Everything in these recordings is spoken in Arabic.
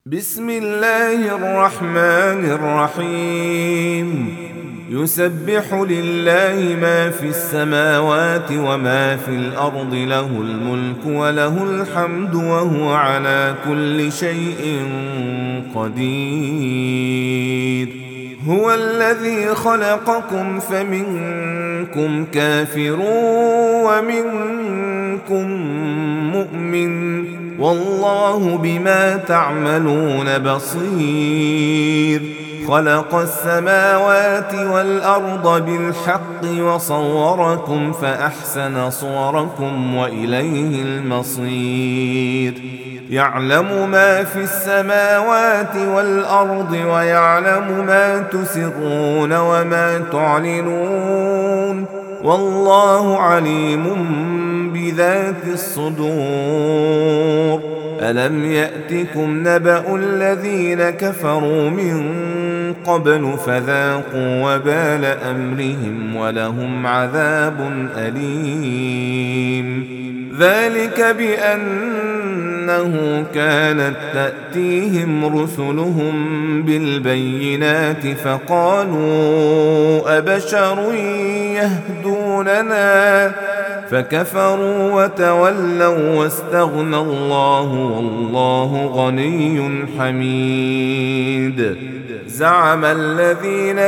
بسم الله الرحمن الرحيم. يسبح لله ما في السماوات وما في الأرض، له الملك وله الحمد وهو على كل شيء قدير. هو الذي خلقكم فمنكم كافر ومنكم مؤمن، والله بما تعملون بصير. خلق السماوات والأرض بالحق وصوركم فأحسن صوركم وإليه المصير. يعلم ما في السماوات والأرض ويعلم ما تسرون وما تعلنون، والله عليم بذات الصدور. ألم يأتكم نبأ الذين كفروا من قبل فذاقوا وبال أمرهم ولهم عذاب أليم. ذلك بأنه كانت تأتيهم رسلهم بالبينات فقالوا أبشر يهدوننا، فكفروا وتولوا واستغنى الله والله غني حميد. زعم الذين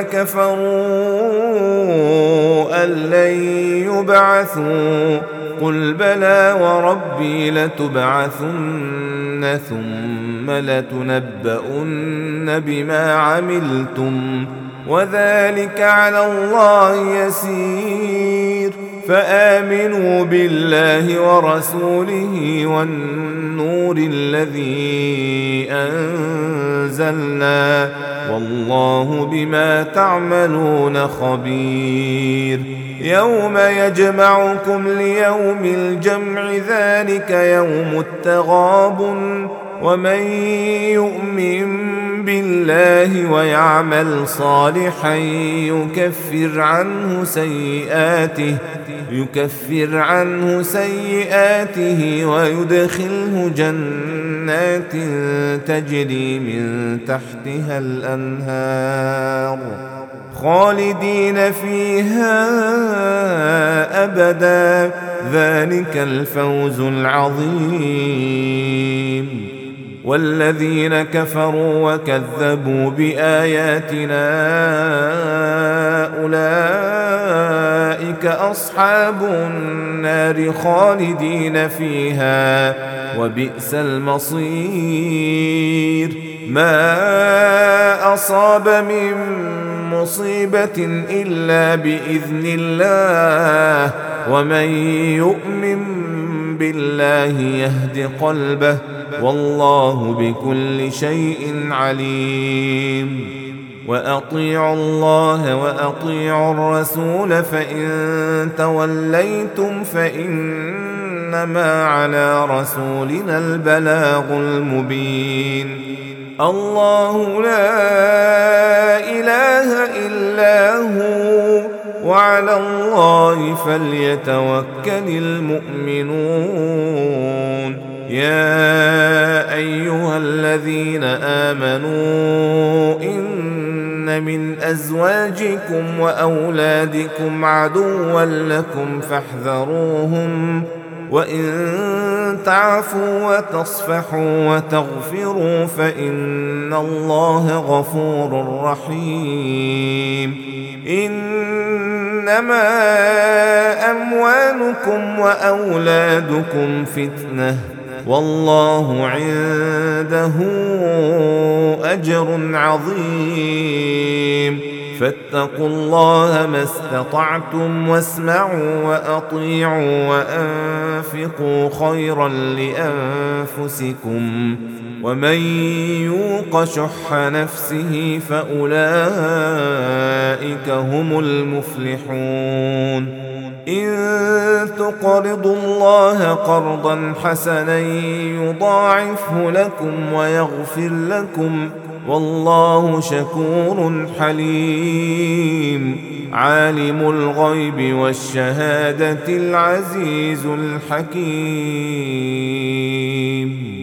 كفروا أن لن يبعثوا، قل بلى وربي لتبعثن ثم لتنبؤن بما عملتم وذلك على الله يسير. فآمنوا بالله ورسوله والنور الذي أنزلنا، والله بما تعملون خبير. يوم يجمعكم ليوم الجمع، ذلك يوم التغابن. ومن يؤمن بالله ويعمل صالحا يكفر عنه سيئاته ويدخله جنات تجري من تحتها الأنهار خالدين فيها أبدا، ذلك الفوز العظيم. والذين كفروا وكذبوا بآياتنا أولئك أصحاب النار خالدين فيها وبئس المصير. ما أصاب من مصيبة إلا بإذن الله، ومن يؤمن بالله يهد قلبه، والله بكل شيء عليم. وأطيعوا الله وأطيعوا الرسول، فإن توليتم فإنما على رسولنا البلاغ المبين. الله لا إله إلا هو، وعلى الله فليتوكل المؤمنون. يا أيها الذين آمنوا إن من أزواجكم وأولادكم عدوا لكم فاحذروهم، وإن تعفوا وتصفحوا وتغفروا فإن الله غفور رحيم. إنما أموالكم وأولادكم فتنة، والله عنده أجر عظيم. فاتقوا الله ما استطعتم واسمعوا وأطيعوا وأنفقوا خيرا لأنفسكم، ومن يوق شح نفسه فأولئك هم المفلحون. إن تقرضوا الله قرضا حسنا يضاعفه لكم ويغفر لكم، والله شكور حليم. عالم الغيب والشهادة العزيز الحكيم.